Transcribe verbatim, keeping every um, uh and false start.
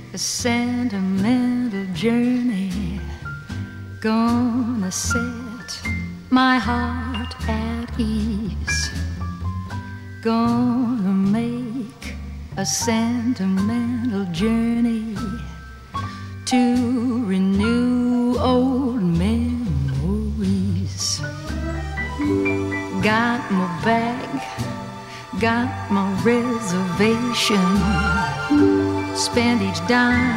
a sentimental journey, gonna set my heart at ease, gonna make a sentimental journey to renew old memories. Got my bag, got my reservation, spend each dime